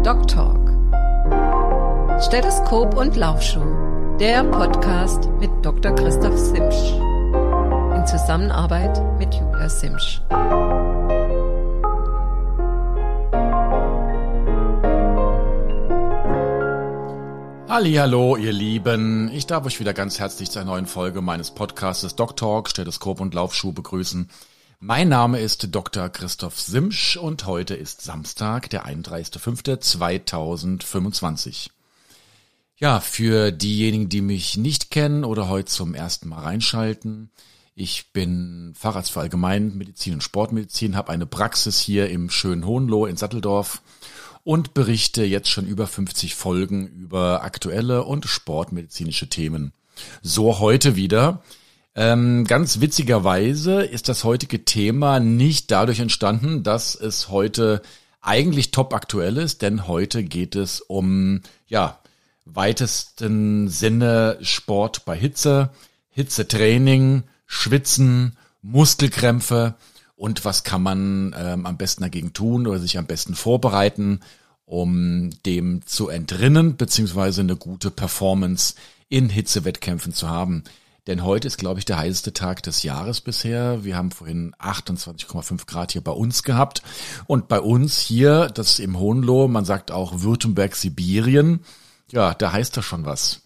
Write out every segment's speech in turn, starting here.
Doc Talk. Stethoskop und Laufschuh, der Podcast mit Dr. Christoph Simsch. In Zusammenarbeit mit Julia Simsch. Hallihallo, ihr Lieben. Ich darf euch wieder ganz herzlich zu einer neuen Folge meines Podcasts Doc Talk, Stethoskop und Laufschuh begrüßen. Mein Name ist Dr. Christoph Simsch und heute ist Samstag, der 31.05.2025. Ja, für diejenigen, die mich nicht kennen oder heute zum ersten Mal reinschalten, ich bin Facharzt für Allgemeinmedizin und Sportmedizin, habe eine Praxis hier im schönen Hohenlohe in Satteldorf und berichte jetzt schon über 50 Folgen über aktuelle und sportmedizinische Themen. So heute wieder. Ganz witzigerweise ist das heutige Thema nicht dadurch entstanden, dass es heute eigentlich top aktuell ist, denn heute geht es um, weitesten Sinne Sport bei Hitze, Hitzetraining, Schwitzen, Muskelkrämpfe und was kann man am besten dagegen tun oder sich am besten vorbereiten, um dem zu entrinnen, beziehungsweise eine gute Performance in Hitzewettkämpfen zu haben. Denn heute ist, glaube ich, der heißeste Tag des Jahres bisher. Wir haben vorhin 28,5 Grad hier bei uns gehabt. Und bei uns hier, das ist im Hohenlohe, man sagt auch Württemberg-Sibirien, ja, da heißt das schon was.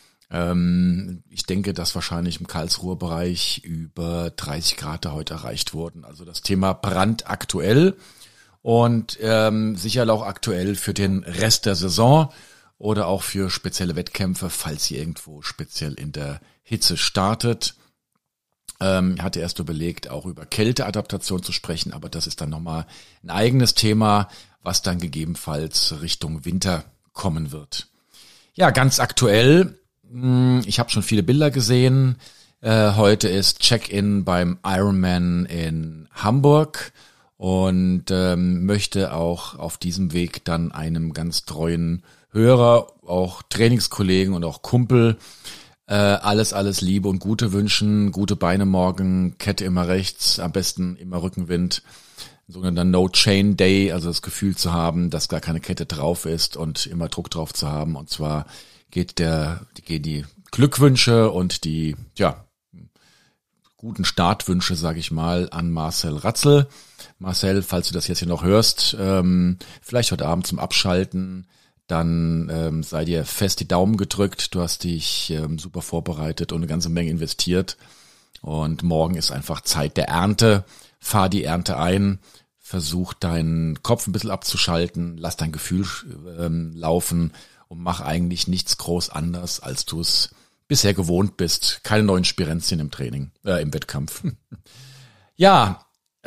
Ich denke, dass wahrscheinlich im Karlsruher Bereich über 30 Grad da heute erreicht wurden. Also das Thema brandaktuell und sicher auch aktuell für den Rest der Saison oder auch für spezielle Wettkämpfe, falls ihr irgendwo speziell in der Hitze startet. Ich hatte erst überlegt, auch über Kälteadaptation zu sprechen, aber das ist dann nochmal ein eigenes Thema, was dann gegebenenfalls Richtung Winter kommen wird. Ja, ganz aktuell. Ich habe schon viele Bilder gesehen. Heute ist Check-in beim Ironman in Hamburg und möchte auch auf diesem Weg dann einem ganz treuen Hörer, auch Trainingskollegen und auch Kumpel alles Liebe und Gute wünschen. Gute Beine morgen, Kette immer rechts, am besten immer Rückenwind. Sogenannter No-Chain Day, also das Gefühl zu haben, dass gar keine Kette drauf ist und immer Druck drauf zu haben. Und zwar gehen die Glückwünsche und die guten Startwünsche, sage ich mal, an Marcel Ratzel. Marcel, falls du das jetzt hier noch hörst, vielleicht heute Abend zum Abschalten, dann sei dir fest die Daumen gedrückt. Du hast dich super vorbereitet und eine ganze Menge investiert. Und morgen ist einfach Zeit der Ernte. Fahr die Ernte ein, versuch deinen Kopf ein bisschen abzuschalten, lass dein Gefühl laufen und mach eigentlich nichts groß anders, als du es bisher gewohnt bist. Keine neuen Spirenzchen im Training, im Wettkampf. Ja,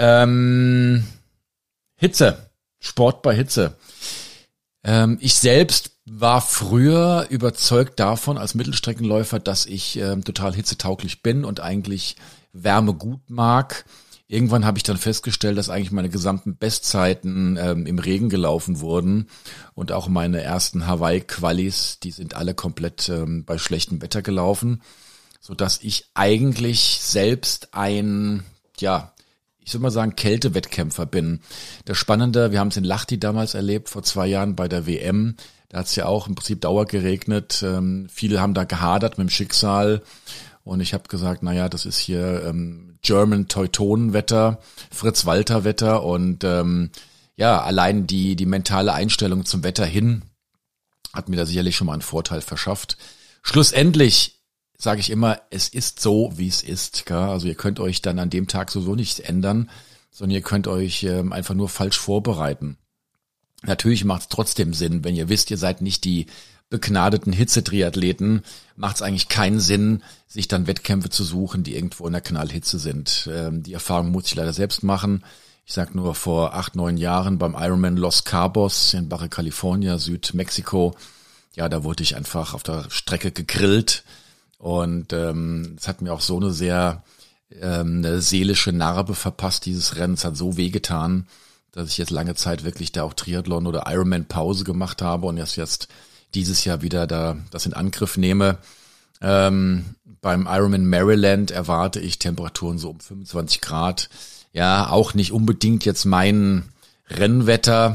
Hitze, Sport bei Hitze. Ich selbst war früher überzeugt davon als Mittelstreckenläufer, dass ich total hitzetauglich bin und eigentlich Wärme gut mag. Irgendwann habe ich dann festgestellt, dass eigentlich meine gesamten Bestzeiten im Regen gelaufen wurden und auch meine ersten Hawaii-Qualis, die sind alle komplett bei schlechtem Wetter gelaufen, so dass ich eigentlich selbst ein, ich würde mal sagen, Kältewettkämpfer bin. Das Spannende, wir haben es in Lahti damals erlebt, vor 2 Jahren bei der WM, da hat es ja auch im Prinzip dauergeregnet, viele haben da gehadert mit dem Schicksal. Und ich habe gesagt, das ist hier German Teutonenwetter, Fritz-Walter-Wetter und allein die mentale Einstellung zum Wetter hin hat mir da sicherlich schon mal einen Vorteil verschafft. Schlussendlich sage ich immer, es ist so, wie es ist. Gell? Also ihr könnt euch dann an dem Tag sowieso nicht ändern, sondern ihr könnt euch einfach nur falsch vorbereiten. Natürlich macht es trotzdem Sinn, wenn ihr wisst, ihr seid nicht die begnadeten Hitzetriathleten, macht es eigentlich keinen Sinn, sich dann Wettkämpfe zu suchen, die irgendwo in der Knallhitze sind. Die Erfahrung muss ich leider selbst machen. Ich sag nur, vor 8-9 Jahren beim Ironman Los Cabos in Baja California, Südmexiko, da wurde ich einfach auf der Strecke gegrillt und es hat mir auch so eine sehr eine seelische Narbe verpasst, dieses Rennen. Es hat so wehgetan, dass ich jetzt lange Zeit wirklich da auch Triathlon oder Ironman Pause gemacht habe und jetzt dieses Jahr wieder das in Angriff nehme. Beim Ironman Maryland erwarte ich Temperaturen so um 25 Grad. Ja, auch nicht unbedingt jetzt mein Rennwetter.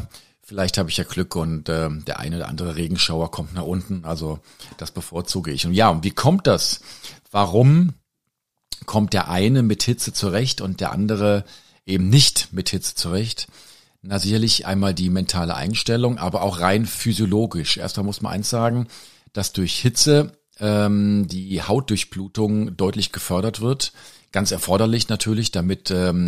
vielleicht habe ich ja Glück und der eine oder andere Regenschauer kommt nach unten. Also das bevorzuge ich. Und ja, und wie kommt das? Warum kommt der eine mit Hitze zurecht und der andere eben nicht mit Hitze zurecht? Na, sicherlich einmal die mentale Einstellung, aber auch rein physiologisch. Erstmal muss man eins sagen, dass durch Hitze die Hautdurchblutung deutlich gefördert wird. Ganz erforderlich natürlich, damit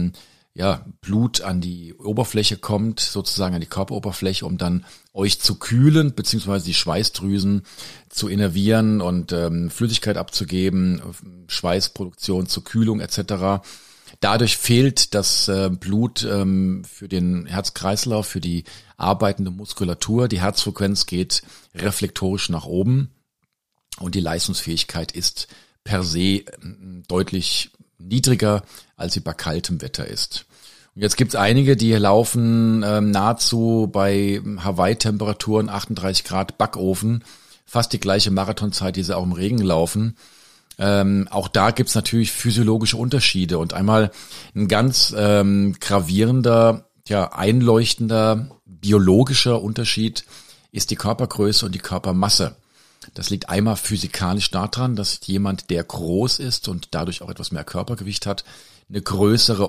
Blut an die Oberfläche kommt, sozusagen an die Körperoberfläche, um dann euch zu kühlen, beziehungsweise die Schweißdrüsen zu innervieren und Flüssigkeit abzugeben, Schweißproduktion zur Kühlung etc. Dadurch fehlt das Blut für den Herz-Kreislauf, für die arbeitende Muskulatur. Die Herzfrequenz geht reflektorisch nach oben und die Leistungsfähigkeit ist per se deutlich niedriger, als sie bei kaltem Wetter ist. Und jetzt gibt's einige, die laufen nahezu bei Hawaii-Temperaturen 38 Grad Backofen, fast die gleiche Marathonzeit, die sie auch im Regen laufen. Auch da gibt's natürlich physiologische Unterschiede und einmal ein ganz gravierender, einleuchtender biologischer Unterschied ist die Körpergröße und die Körpermasse. Das liegt einmal physikalisch daran, dass jemand, der groß ist und dadurch auch etwas mehr Körpergewicht hat, eine größere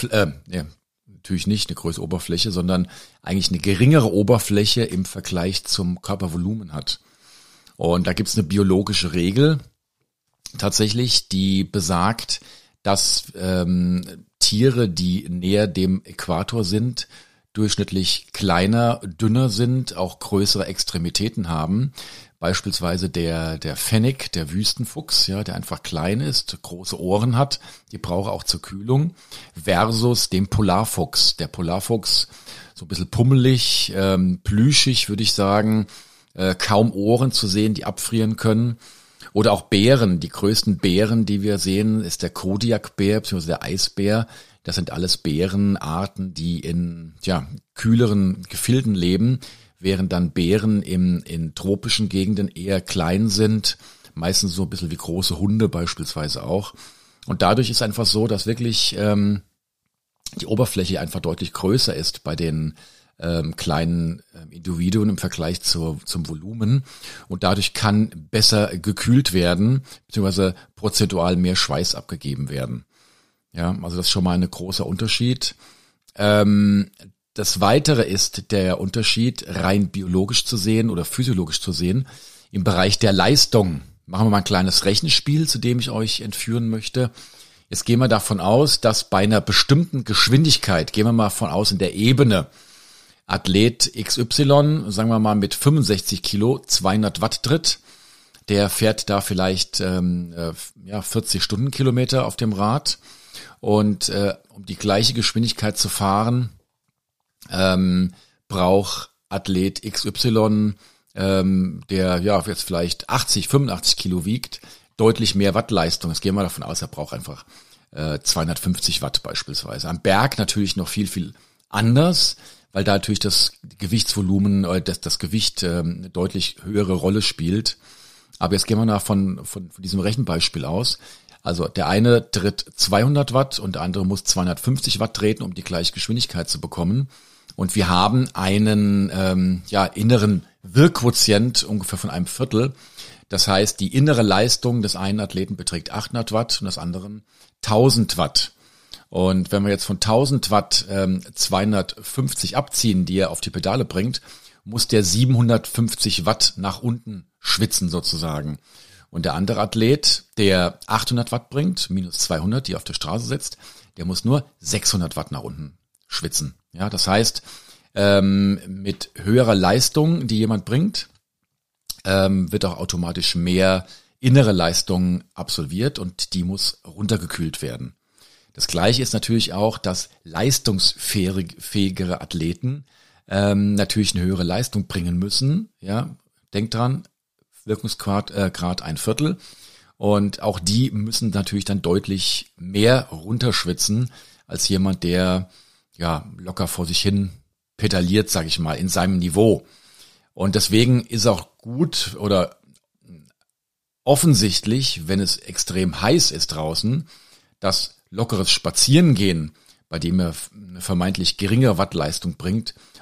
natürlich nicht eine größere Oberfläche, sondern eigentlich eine geringere Oberfläche im Vergleich zum Körpervolumen hat. Und da gibt's eine biologische Regel tatsächlich, die besagt, dass Tiere, die näher dem Äquator sind, durchschnittlich kleiner, dünner sind, auch größere Extremitäten haben. Beispielsweise der Fennec, der Wüstenfuchs, der einfach klein ist, große Ohren hat, die braucht er auch zur Kühlung, versus dem Polarfuchs. Der Polarfuchs, so ein bisschen pummelig, plüschig, würde ich sagen, kaum Ohren zu sehen, die abfrieren können. Oder auch Bären, die größten Bären, die wir sehen, ist der Kodiakbär bzw. der Eisbär. Das sind alles Bärenarten, die in kühleren Gefilden leben, während dann Bären in tropischen Gegenden eher klein sind, meistens so ein bisschen wie große Hunde beispielsweise auch. Und dadurch ist einfach so, dass wirklich die Oberfläche einfach deutlich größer ist bei den kleinen Individuen im Vergleich zum Volumen. Und dadurch kann besser gekühlt werden, beziehungsweise prozentual mehr Schweiß abgegeben werden. Ja, also das ist schon mal ein großer Unterschied. Das Weitere ist der Unterschied, rein biologisch zu sehen oder physiologisch zu sehen, im Bereich der Leistung. Machen wir mal ein kleines Rechenspiel, zu dem ich euch entführen möchte. Jetzt gehen wir davon aus, dass bei einer bestimmten Geschwindigkeit, gehen wir mal von aus in der Ebene, Athlet XY, sagen wir mal mit 65 Kilo, 200 Watt tritt, der fährt da vielleicht 40 Stundenkilometer auf dem Rad und um die gleiche Geschwindigkeit zu fahren, braucht Athlet XY, der jetzt vielleicht 85 Kilo wiegt, deutlich mehr Wattleistung. Jetzt gehen wir davon aus, er braucht einfach 250 Watt beispielsweise. Am Berg natürlich noch viel, viel anders, weil da natürlich das Gewichtsvolumen, das Gewicht eine deutlich höhere Rolle spielt. Aber jetzt gehen wir von diesem Rechenbeispiel aus. Also der eine tritt 200 Watt und der andere muss 250 Watt treten, um die gleiche Geschwindigkeit zu bekommen. Und wir haben einen inneren Wirkquotient ungefähr von einem Viertel. Das heißt, die innere Leistung des einen Athleten beträgt 800 Watt und des anderen 1000 Watt. Und wenn wir jetzt von 1000 Watt 250 abziehen, die er auf die Pedale bringt, muss der 750 Watt nach unten schwitzen sozusagen. Und der andere Athlet, der 800 Watt bringt, minus 200, die auf der Straße sitzt, der muss nur 600 Watt nach unten schwitzen. Ja, das heißt, mit höherer Leistung, die jemand bringt, wird auch automatisch mehr innere Leistung absolviert und die muss runtergekühlt werden. Das Gleiche ist natürlich auch, dass leistungsfähigere Athleten natürlich eine höhere Leistung bringen müssen. Ja, denkt dran, Wirkungsgrad ein Viertel. Und auch die müssen natürlich dann deutlich mehr runterschwitzen als jemand, der locker vor sich hin pedaliert, sage ich mal, in seinem Niveau. Und deswegen ist auch gut oder offensichtlich, wenn es extrem heiß ist draußen, dass lockeres Spazierengehen, bei dem er eine vermeintlich geringe Wattleistung bringt,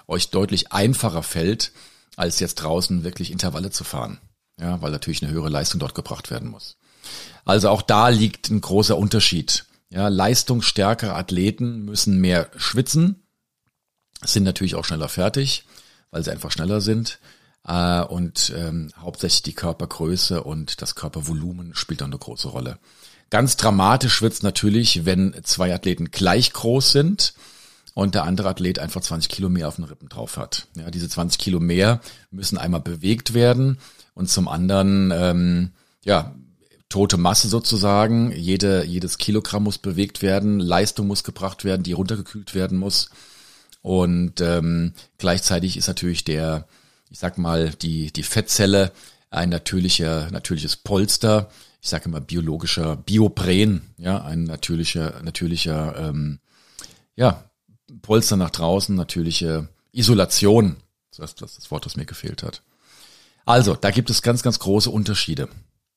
euch deutlich einfacher fällt, als jetzt draußen wirklich Intervalle zu fahren. Ja, weil natürlich eine höhere Leistung dort gebracht werden muss. Also auch da liegt ein großer Unterschied. Ja, leistungsstärkere Athleten müssen mehr schwitzen, sind natürlich auch schneller fertig, weil sie einfach schneller sind. Und hauptsächlich die Körpergröße und das Körpervolumen spielt auch eine große Rolle. Ganz dramatisch wird's natürlich, wenn zwei Athleten gleich groß sind und der andere Athlet einfach 20 Kilo mehr auf den Rippen drauf hat. Ja, diese 20 Kilo mehr müssen einmal bewegt werden und zum anderen, tote Masse sozusagen. Jedes Kilogramm muss bewegt werden, Leistung muss gebracht werden, die runtergekühlt werden muss. Und gleichzeitig ist natürlich die Fettzelle ein natürliches Polster. Ich sage immer biologischer Biopren, ja, ein natürlicher Polster nach draußen, natürliche Isolation. Das ist das Wort, das mir gefehlt hat. Also, da gibt es ganz, ganz große Unterschiede.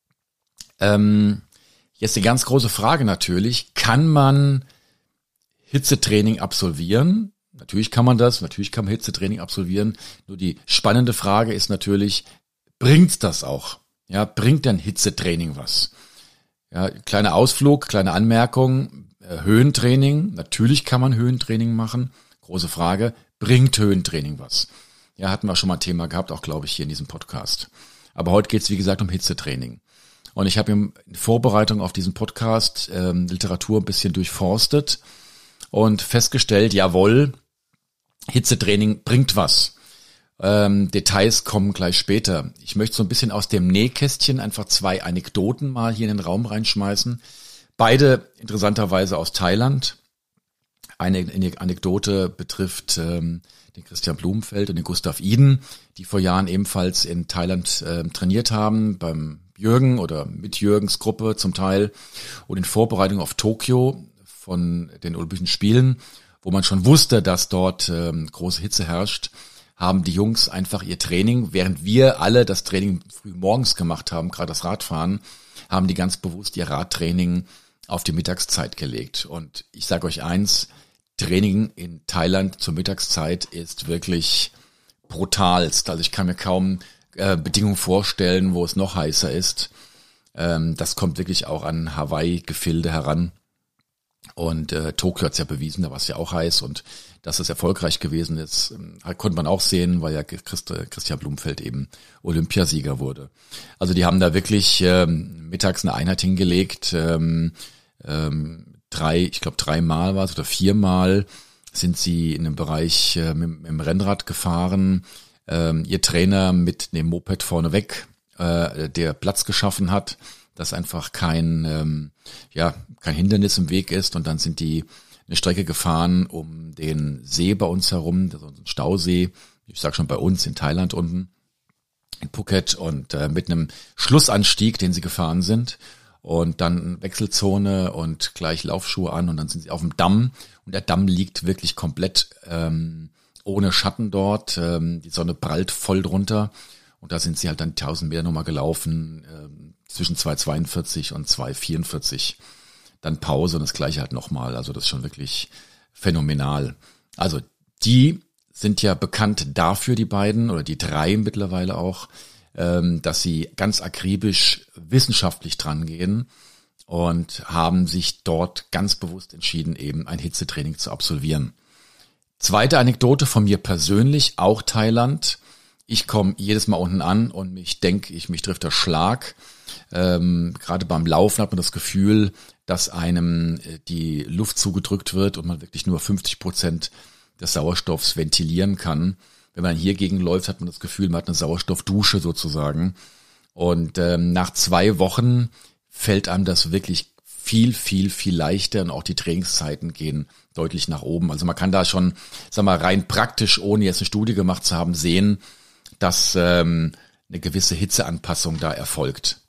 Jetzt die ganz große Frage natürlich, kann man Hitzetraining absolvieren? Natürlich kann man Hitzetraining absolvieren. Nur die spannende Frage ist natürlich, bringt's das auch? Ja, bringt denn Hitzetraining was? Ja, kleiner Ausflug, kleine Anmerkung, Höhentraining, natürlich kann man Höhentraining machen. Große Frage, bringt Höhentraining was? Ja, hatten wir schon mal ein Thema gehabt, auch glaube ich hier in diesem Podcast. Aber heute geht's wie gesagt um Hitzetraining. Und ich habe in Vorbereitung auf diesen Podcast Literatur ein bisschen durchforstet und festgestellt, jawohl, Hitzetraining bringt was. Details kommen gleich später. Ich möchte so ein bisschen aus dem Nähkästchen einfach 2 Anekdoten mal hier in den Raum reinschmeißen. Beide interessanterweise aus Thailand. Eine Anekdote betrifft den Christian Blumenfeld und den Gustav Iden, die vor Jahren ebenfalls in Thailand trainiert haben, beim Jürgen oder mit Jürgens Gruppe zum Teil und in Vorbereitung auf Tokio von den Olympischen Spielen, wo man schon wusste, dass dort große Hitze herrscht, haben die Jungs einfach ihr Training, während wir alle das Training früh morgens gemacht haben, gerade das Radfahren, haben die ganz bewusst ihr Radtraining auf die Mittagszeit gelegt. Und ich sage euch eins, Training in Thailand zur Mittagszeit ist wirklich brutalst. Also ich kann mir kaum Bedingungen vorstellen, wo es noch heißer ist. Das kommt wirklich auch an Hawaii-Gefilde heran. Und Tokio hat es ja bewiesen, da war es ja auch heiß und dass es erfolgreich gewesen ist, konnte man auch sehen, weil ja Christian Blumenfeld eben Olympiasieger wurde. Also die haben da wirklich mittags eine Einheit hingelegt, 3-mal war es oder 4-mal sind sie in einem Bereich mit dem Rennrad gefahren, ihr Trainer mit dem Moped vorneweg, der Platz geschaffen hat, dass einfach kein Hindernis im Weg ist und dann sind die eine Strecke gefahren um den See bei uns herum, das ist ein Stausee, ich sag schon bei uns in Thailand unten, in Phuket und mit einem Schlussanstieg, den sie gefahren sind und dann Wechselzone und gleich Laufschuhe an und dann sind sie auf dem Damm und der Damm liegt wirklich komplett ohne Schatten dort, die Sonne prallt voll drunter und da sind sie halt dann 1000 Meter nochmal gelaufen, zwischen 2,42 und 2,44. Dann Pause und das gleiche halt nochmal. Also das ist schon wirklich phänomenal. Also die sind ja bekannt dafür, die beiden oder die 3 mittlerweile auch, dass sie ganz akribisch wissenschaftlich dran gehen und haben sich dort ganz bewusst entschieden, eben ein Hitzetraining zu absolvieren. Zweite Anekdote von mir persönlich, auch Thailand. Ich komme jedes Mal unten an und mich trifft der Schlag. Gerade beim Laufen hat man das Gefühl, dass einem die Luft zugedrückt wird und man wirklich nur 50% des Sauerstoffs ventilieren kann. Wenn man hier gegenläuft, hat man das Gefühl, man hat eine Sauerstoffdusche sozusagen. Und nach 2 Wochen fällt einem das wirklich viel, viel, viel leichter und auch die Trainingszeiten gehen deutlich nach oben. Also man kann da schon, rein praktisch, ohne jetzt eine Studie gemacht zu haben, sehen, dass eine gewisse Hitzeanpassung da erfolgt.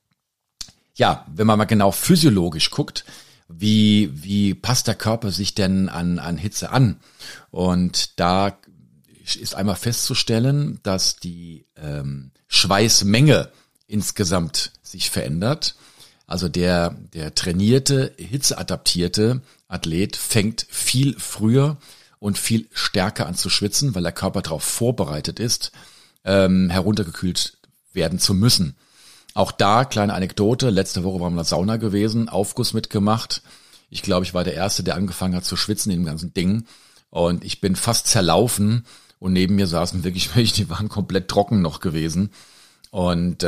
Ja, wenn man mal genau physiologisch guckt, wie passt der Körper sich denn an Hitze an? Und da ist einmal festzustellen, dass die Schweißmenge insgesamt sich verändert. Also der trainierte, hitzeadaptierte Athlet fängt viel früher und viel stärker an zu schwitzen, weil der Körper darauf vorbereitet ist, heruntergekühlt werden zu müssen. Auch da, kleine Anekdote, letzte Woche waren wir in der Sauna gewesen, Aufguss mitgemacht. Ich glaube, ich war der Erste, der angefangen hat zu schwitzen in dem ganzen Ding. Und ich bin fast zerlaufen und neben mir saßen wirklich welche, die waren komplett trocken noch gewesen. Und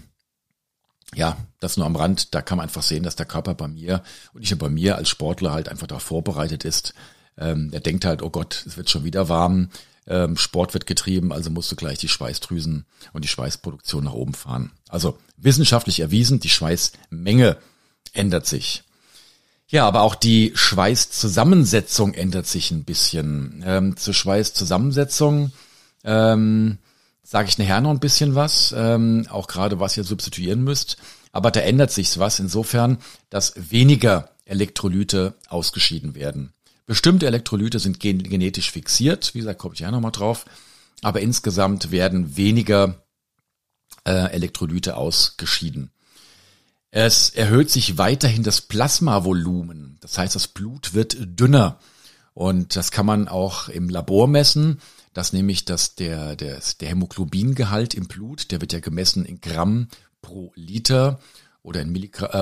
ja, das nur am Rand, da kann man einfach sehen, dass der Körper bei mir und nicht nur bei mir als Sportler halt einfach darauf vorbereitet ist. Der denkt halt, oh Gott, es wird schon wieder warm, Sport wird getrieben, also musst du gleich die Schweißdrüsen und die Schweißproduktion nach oben fahren. Also wissenschaftlich erwiesen, die Schweißmenge ändert sich. Ja, aber auch die Schweißzusammensetzung ändert sich ein bisschen. Zur Schweißzusammensetzung sage ich nachher noch ein bisschen was, auch gerade was ihr substituieren müsst. Aber da ändert sich was insofern, dass weniger Elektrolyte ausgeschieden werden. Bestimmte Elektrolyte sind genetisch fixiert, wie gesagt, komme ich ja nochmal drauf. Aber insgesamt werden weniger Elektrolyte ausgeschieden. Es erhöht sich weiterhin das Plasmavolumen. Das heißt, das Blut wird dünner. Und das kann man auch im Labor messen. Das nämlich, dass der Hämoglobingehalt im Blut, der wird ja gemessen in Gramm pro Liter oder in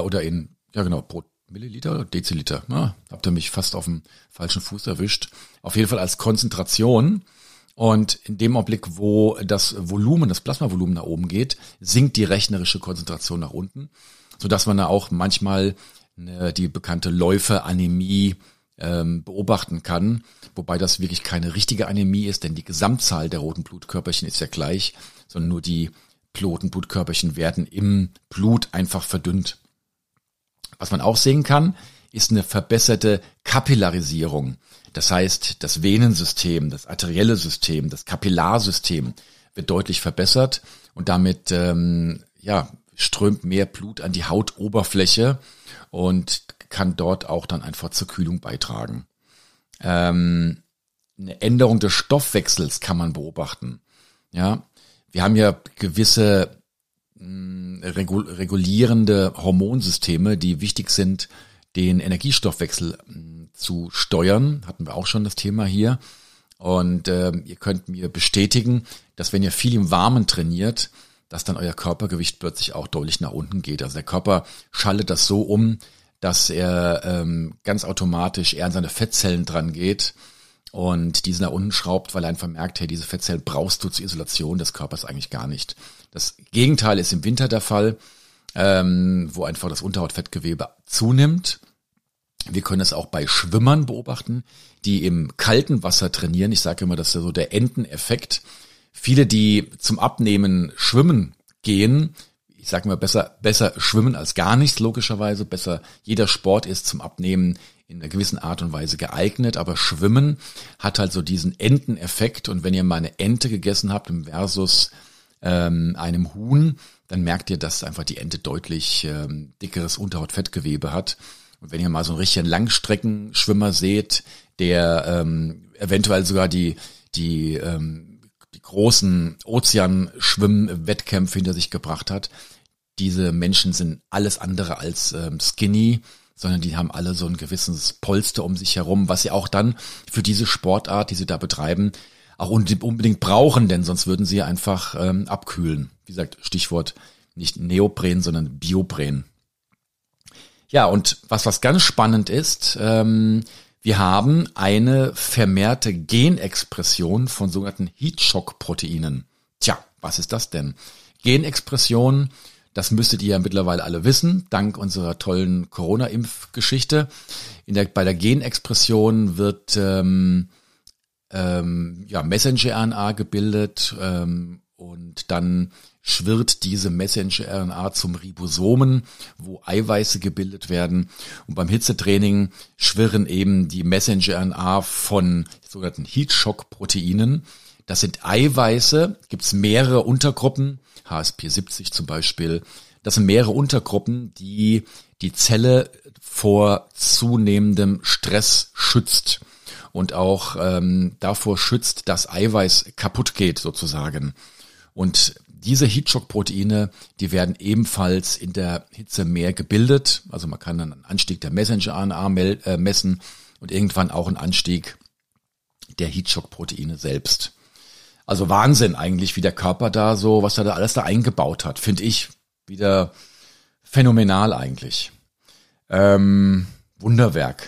pro Milliliter oder Deziliter. Habt ihr mich fast auf dem falschen Fuß erwischt. Auf jeden Fall als Konzentration. Und in dem Augenblick, wo das Volumen, das Plasmavolumen nach oben geht, sinkt die rechnerische Konzentration nach unten, sodass man da auch manchmal die bekannte Läuferanämie beobachten kann, wobei das wirklich keine richtige Anämie ist, denn die Gesamtzahl der roten Blutkörperchen ist ja gleich, sondern nur die roten Blutkörperchen werden im Blut einfach verdünnt. Was man auch sehen kann, ist eine verbesserte Kapillarisierung. Das heißt, das Venensystem, das arterielle System, das Kapillarsystem wird deutlich verbessert und damit strömt mehr Blut an die Hautoberfläche und kann dort auch dann einfach zur Kühlung beitragen. Eine Änderung des Stoffwechsels kann man beobachten. Ja, wir haben ja gewisse regulierende Hormonsysteme, die wichtig sind, den Energiestoffwechsel zu steuern. Hatten wir auch schon das Thema hier. Und ihr könnt mir bestätigen, dass wenn ihr viel im Warmen trainiert, dass dann euer Körpergewicht plötzlich auch deutlich nach unten geht. Also der Körper schaltet das so um, dass er ganz automatisch eher an seine Fettzellen dran geht und diese nach unten schraubt, weil er einfach merkt, hey, diese Fettzellen brauchst du zur Isolation des Körpers eigentlich gar nicht. Das Gegenteil ist im Winter der Fall, wo einfach das Unterhautfettgewebe zunimmt. Wir können es auch bei Schwimmern beobachten, die im kalten Wasser trainieren. Ich sage immer, das ist ja so der Enteneffekt. Viele, die zum Abnehmen schwimmen gehen, ich sage immer, besser schwimmen als gar nichts, logischerweise. Besser, jeder Sport ist zum Abnehmen in einer gewissen Art und Weise geeignet, aber Schwimmen hat halt so diesen Enteneffekt. Und wenn ihr mal eine Ente gegessen habt versus einem Huhn, dann merkt ihr, dass einfach die Ente deutlich dickeres Unterhautfettgewebe hat. Und wenn ihr mal so einen richtigen Langstreckenschwimmer seht, der eventuell sogar die großen Ozeanschwimmwettkämpfe hinter sich gebracht hat, diese Menschen sind alles andere als skinny, sondern die haben alle so ein gewisses Polster um sich herum, was sie auch dann für diese Sportart, die sie da betreiben, auch unbedingt brauchen, denn sonst würden sie einfach abkühlen. Wie gesagt, Stichwort nicht Neopren, sondern Biopren. Ja, und was ganz spannend ist, wir haben eine vermehrte Genexpression von sogenannten Heatshock-Proteinen. Tja, was ist das denn? Genexpression, das müsstet ihr ja mittlerweile alle wissen, dank unserer tollen Corona-Impfgeschichte. Bei der Genexpression wird Messenger-RNA gebildet und dann schwirrt diese Messenger-RNA zum Ribosomen, wo Eiweiße gebildet werden. Und beim Hitzetraining schwirren eben die Messenger-RNA von sogenannten Heatshock-Proteinen. Das sind Eiweiße, gibt es mehrere Untergruppen, HSP70 zum Beispiel. Das sind mehrere Untergruppen, die die Zelle vor zunehmendem Stress schützt und auch davor schützt, dass Eiweiß kaputt geht sozusagen. Und diese Heatshock-Proteine, die werden ebenfalls in der Hitze mehr gebildet. Also man kann dann einen Anstieg der Messenger-RNA messen und irgendwann auch einen Anstieg der Heatshock-Proteine selbst. Also Wahnsinn eigentlich, wie der Körper da so, was er da alles da eingebaut hat, finde ich wieder phänomenal eigentlich. Wunderwerk.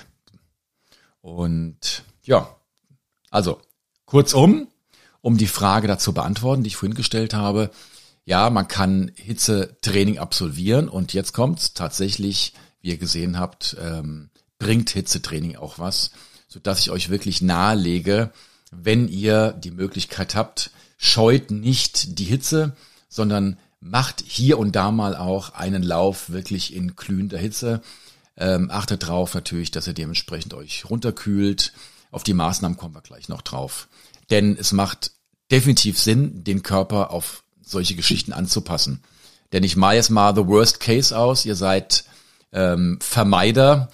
Und ja, also kurzum, um die Frage dazu beantworten, die ich vorhin gestellt habe, ja, man kann Hitzetraining absolvieren und jetzt kommt's tatsächlich, wie ihr gesehen habt, bringt Hitzetraining auch was, sodass ich euch wirklich nahelege, wenn ihr die Möglichkeit habt, scheut nicht die Hitze, sondern macht hier und da mal auch einen Lauf wirklich in glühender Hitze. Achtet drauf natürlich, dass ihr dementsprechend euch runterkühlt. Auf die Maßnahmen kommen wir gleich noch drauf. Denn es macht definitiv Sinn, den Körper auf solche Geschichten anzupassen. Denn ich mache jetzt mal the worst case aus. Ihr seid Vermeidet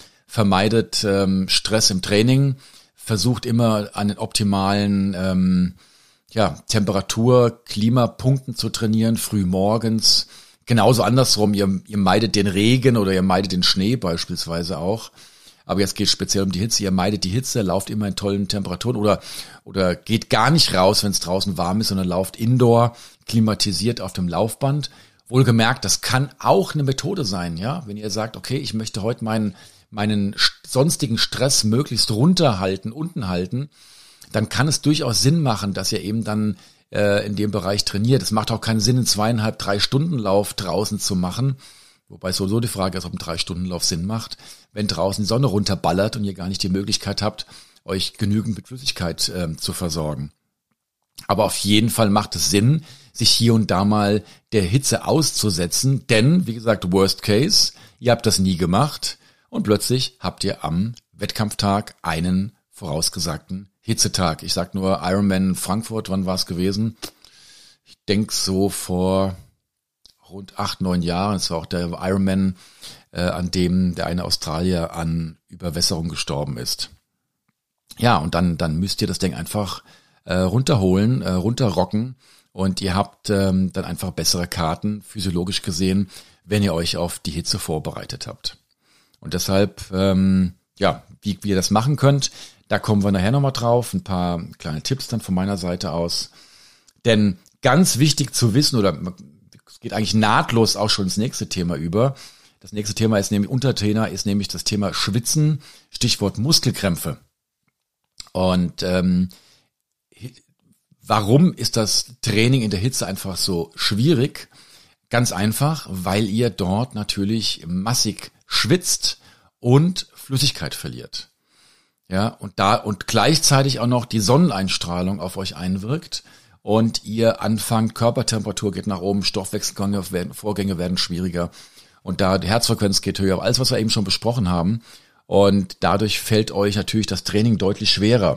Stress im Training, versucht immer an den optimalen Temperatur, Klimapunkten zu trainieren, früh morgens. Genauso andersrum, ihr meidet den Regen oder ihr meidet den Schnee beispielsweise auch. Aber jetzt geht es speziell um die Hitze. Ihr meidet die Hitze, lauft immer in tollen Temperaturen oder geht gar nicht raus, wenn es draußen warm ist, sondern lauft indoor, klimatisiert auf dem Laufband. Wohlgemerkt, das kann auch eine Methode sein, ja. Wenn ihr sagt, okay, ich möchte heute meinen sonstigen Stress möglichst runterhalten, unten halten, dann kann es durchaus Sinn machen, dass ihr eben dann in dem Bereich trainiert. Es macht auch keinen Sinn, einen 2,5-3 Stunden Lauf draußen zu machen. Wobei sowieso die Frage ist, ob ein 3-Stunden-Lauf Sinn macht, wenn draußen die Sonne runterballert und ihr gar nicht die Möglichkeit habt, euch genügend mit Flüssigkeit zu versorgen. Aber auf jeden Fall macht es Sinn, sich hier und da mal der Hitze auszusetzen, denn, wie gesagt, worst case, ihr habt das nie gemacht und plötzlich habt ihr am Wettkampftag einen vorausgesagten Hitzetag. Ich sag nur Ironman Frankfurt, wann war es gewesen? Ich denke so vor rund 8-9 Jahren. Es war auch der Ironman, an dem der eine Australier an Überwässerung gestorben ist. Ja, und dann müsst ihr das Ding einfach runterholen, runterrocken und ihr habt dann einfach bessere Karten, physiologisch gesehen, wenn ihr euch auf die Hitze vorbereitet habt. Und deshalb, wie ihr das machen könnt, da kommen wir nachher nochmal drauf. Ein paar kleine Tipps dann von meiner Seite aus. Denn ganz wichtig zu wissen, oder es geht eigentlich nahtlos auch schon ins nächste Thema über. Das nächste Thema ist nämlich, Unterthema ist nämlich das Thema Schwitzen, Stichwort Muskelkrämpfe. Und warum ist das Training in der Hitze einfach so schwierig? Ganz einfach, weil ihr dort natürlich massig schwitzt und Flüssigkeit verliert. Ja, und gleichzeitig auch noch die Sonneneinstrahlung auf euch einwirkt und ihr anfangt, Körpertemperatur geht nach oben, Stoffwechselvorgänge werden schwieriger und da die Herzfrequenz geht höher, alles, was wir eben schon besprochen haben. Und dadurch fällt euch natürlich das Training deutlich schwerer.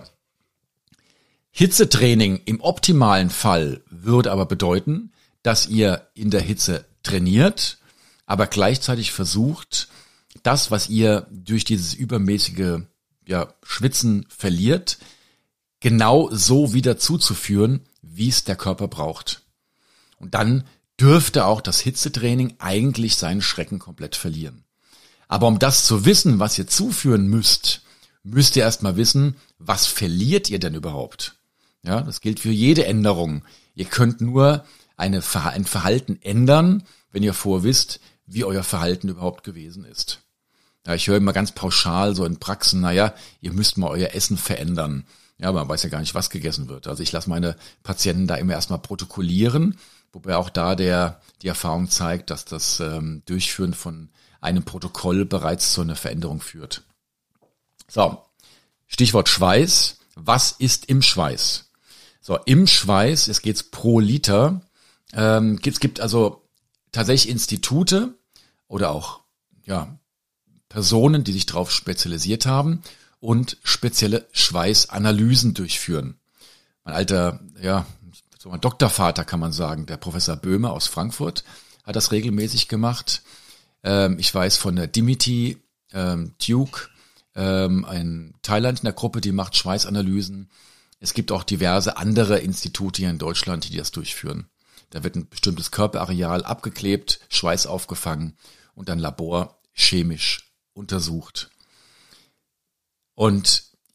Hitzetraining im optimalen Fall würde aber bedeuten, dass ihr in der Hitze trainiert, aber gleichzeitig versucht, das, was ihr durch dieses übermäßige Schwitzen verliert, genau so wieder zuzuführen, wie es der Körper braucht. Und dann dürfte auch das Hitzetraining eigentlich seinen Schrecken komplett verlieren. Aber um das zu wissen, was ihr zuführen müsst ihr erstmal wissen, was verliert ihr denn überhaupt? Ja, das gilt für jede Änderung. Ihr könnt nur ein Verhalten ändern, wenn ihr vorwisst, wie euer Verhalten überhaupt gewesen ist. Ja, ich höre immer ganz pauschal so in Praxen, ihr müsst mal euer Essen verändern. Ja, aber man weiß ja gar nicht, was gegessen wird. Also ich lasse meine Patienten da immer erstmal protokollieren, wobei auch da die Erfahrung zeigt, dass das Durchführen von einem Protokoll bereits zu einer Veränderung führt. So, Stichwort Schweiß. Was ist im Schweiß? So, im Schweiß, es geht's pro Liter. Es gibt also tatsächlich Institute oder auch Personen, die sich darauf spezialisiert haben und spezielle Schweißanalysen durchführen. Mein alter, Doktorvater kann man sagen, der Professor Böhme aus Frankfurt hat das regelmäßig gemacht. Ich weiß von der Dimitri Duke, in Thailand in der Gruppe, die macht Schweißanalysen. Es gibt auch diverse andere Institute hier in Deutschland, die das durchführen. Da wird ein bestimmtes Körperareal abgeklebt, Schweiß aufgefangen und dann laborchemisch untersucht. Und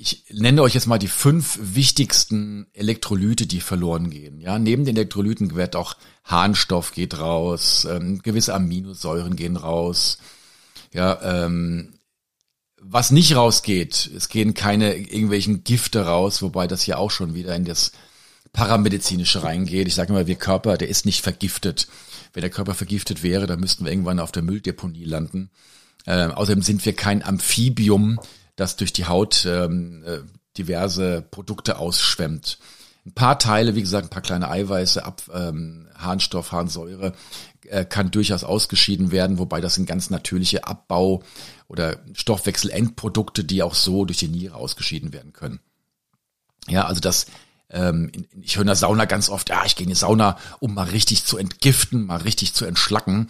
Ich nenne euch jetzt mal die 5 wichtigsten Elektrolyte, die verloren gehen. Ja, neben den Elektrolyten wird auch Harnstoff geht raus, gewisse Aminosäuren gehen raus. Ja, was nicht rausgeht, es gehen keine irgendwelchen Gifte raus, wobei das ja auch schon wieder in das Paramedizinische reingeht. Ich sage immer, der Körper, der ist nicht vergiftet. Wenn der Körper vergiftet wäre, dann müssten wir irgendwann auf der Mülldeponie landen. Außerdem sind wir kein Amphibium, das durch die Haut diverse Produkte ausschwemmt. Ein paar Teile, wie gesagt, ein paar kleine Eiweiße, Harnstoff, Harnsäure, kann durchaus ausgeschieden werden, wobei das sind ganz natürliche Abbau- oder Stoffwechselendprodukte, die auch so durch die Niere ausgeschieden werden können. Ja, also das, ich höre in der Sauna ganz oft, ja, ich gehe in die Sauna, um mal richtig zu entgiften, mal richtig zu entschlacken.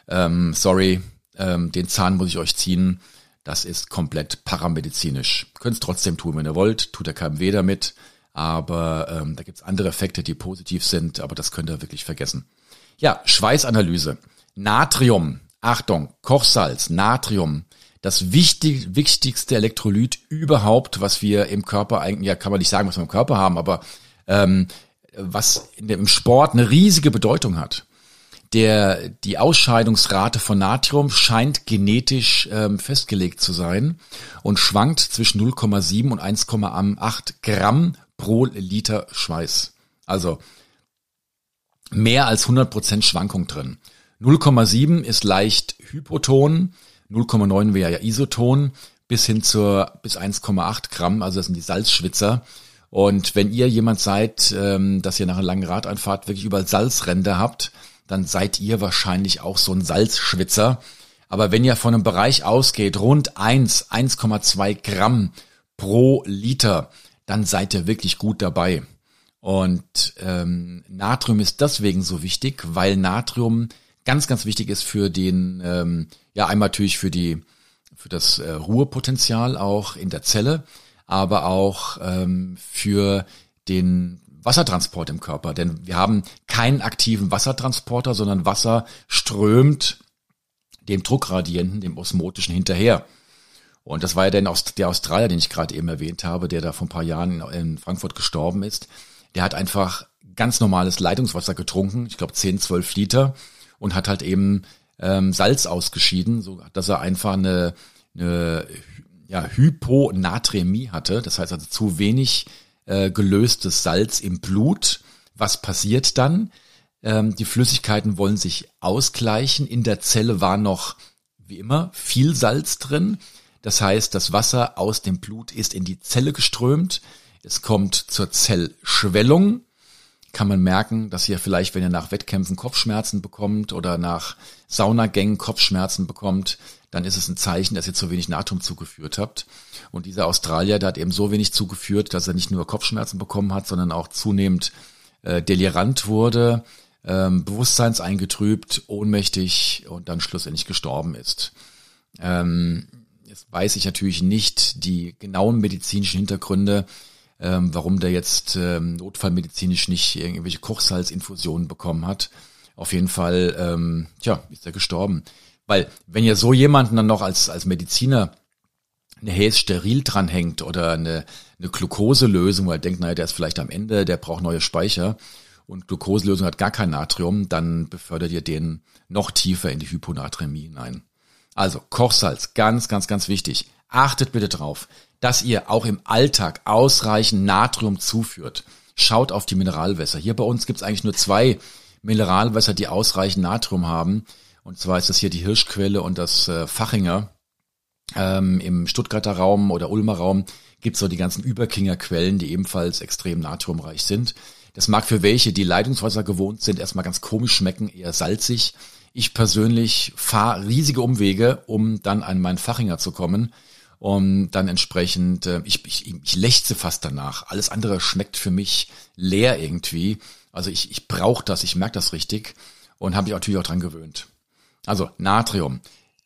Den Zahn muss ich euch ziehen. Das ist komplett paramedizinisch. Könnt es trotzdem tun, wenn ihr wollt. Tut ja keinem weh damit. Aber da gibt's andere Effekte, die positiv sind. Aber das könnt ihr wirklich vergessen. Ja, Schweißanalyse. Natrium. Achtung, Kochsalz, Natrium. Das wichtigste Elektrolyt überhaupt, was wir im Körper eigentlich, ja, kann man nicht sagen, was wir im Körper haben, aber was im Sport eine riesige Bedeutung hat. Die Ausscheidungsrate von Natrium scheint genetisch festgelegt zu sein und schwankt zwischen 0,7 und 1,8 Gramm pro Liter Schweiß. Also mehr als 100% Schwankung drin. 0,7 ist leicht hypoton, 0,9 wäre ja isoton, bis 1,8 Gramm, also das sind die Salzschwitzer. Und wenn ihr jemand seid, dass ihr nach einer langen Radeinfahrt wirklich überall Salzränder habt, dann seid ihr wahrscheinlich auch so ein Salzschwitzer. Aber wenn ihr von einem Bereich ausgeht, rund 1,2 Gramm pro Liter, dann seid ihr wirklich gut dabei. Und Natrium ist deswegen so wichtig, weil Natrium ganz, ganz wichtig ist für den, einmal natürlich für das Ruhepotenzial auch in der Zelle, aber auch für den Wassertransport im Körper, denn wir haben keinen aktiven Wassertransporter, sondern Wasser strömt dem Druckgradienten, dem osmotischen hinterher. Und das war ja der Australier, den ich gerade eben erwähnt habe, der da vor ein paar Jahren in Frankfurt gestorben ist. Der hat einfach ganz normales Leitungswasser getrunken, ich glaube 10, 12 Liter, und hat halt eben Salz ausgeschieden, so dass er einfach eine Hyponaträmie hatte, das heißt also zu wenig gelöstes Salz im Blut. Was passiert dann? Die Flüssigkeiten wollen sich ausgleichen. In der Zelle war noch, wie immer, viel Salz drin. Das heißt, das Wasser aus dem Blut ist in die Zelle geströmt. Es kommt zur Zellschwellung. Kann man merken, dass ihr vielleicht, wenn ihr nach Wettkämpfen Kopfschmerzen bekommt oder nach Saunagängen Kopfschmerzen bekommt, dann ist es ein Zeichen, dass ihr zu wenig Natrium zugeführt habt. Und dieser Australier, der hat eben so wenig zugeführt, dass er nicht nur Kopfschmerzen bekommen hat, sondern auch zunehmend delirant wurde, bewusstseinseingetrübt, ohnmächtig und dann schlussendlich gestorben ist. Jetzt weiß ich natürlich nicht die genauen medizinischen Hintergründe, warum der jetzt notfallmedizinisch nicht irgendwelche Kochsalzinfusionen bekommen hat. Auf jeden Fall, ist er gestorben. Weil wenn ihr so jemanden dann noch als Mediziner eine Häs steril dranhängt oder eine Glukoselösung, weil ihr denkt, naja, der ist vielleicht am Ende, der braucht neue Speicher und Glukoselösung hat gar kein Natrium, dann befördert ihr den noch tiefer in die Hyponaträmie hinein. Also Kochsalz, ganz, ganz, ganz wichtig. Achtet bitte drauf, dass ihr auch im Alltag ausreichend Natrium zuführt. Schaut auf die Mineralwässer. Hier bei uns gibt es eigentlich nur 2 Mineralwässer, die ausreichend Natrium haben. Und zwar ist das hier die Hirschquelle und das Fachinger. Im Stuttgarter Raum oder Ulmer Raum gibt es so die ganzen Überkinger Quellen, die ebenfalls extrem natriumreich sind. Das mag für welche, die Leitungswasser gewohnt sind, erstmal ganz komisch schmecken, eher salzig. Ich persönlich fahre riesige Umwege, um dann an meinen Fachinger zu kommen. Und dann entsprechend, ich lechze fast danach. Alles andere schmeckt für mich leer irgendwie. Also ich brauche das, ich merke das richtig und habe mich natürlich auch dran gewöhnt. Also Natrium.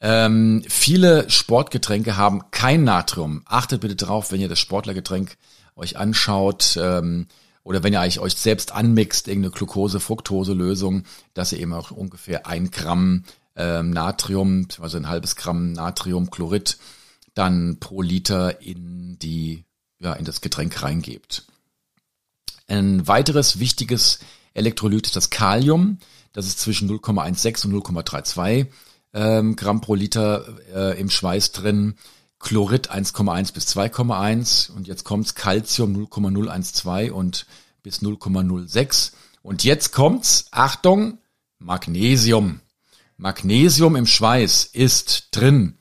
Viele Sportgetränke haben kein Natrium. Achtet bitte drauf, wenn ihr das Sportlergetränk euch anschaut oder wenn ihr euch selbst anmixt, irgendeine Glucose-Fructose-Lösung, dass ihr eben auch ungefähr 1 Gramm Natrium, also ein halbes Gramm Natriumchlorid dann pro Liter in die in das Getränk reingebt. Ein weiteres wichtiges Elektrolyt ist das Kalium. Das ist zwischen 0,16 und 0,32 Gramm pro Liter im Schweiß drin. Chlorid 1,1 bis 2,1 und jetzt kommt's Calcium 0,012 und bis 0,06 und jetzt kommt's, Achtung, Magnesium. Magnesium im Schweiß ist drin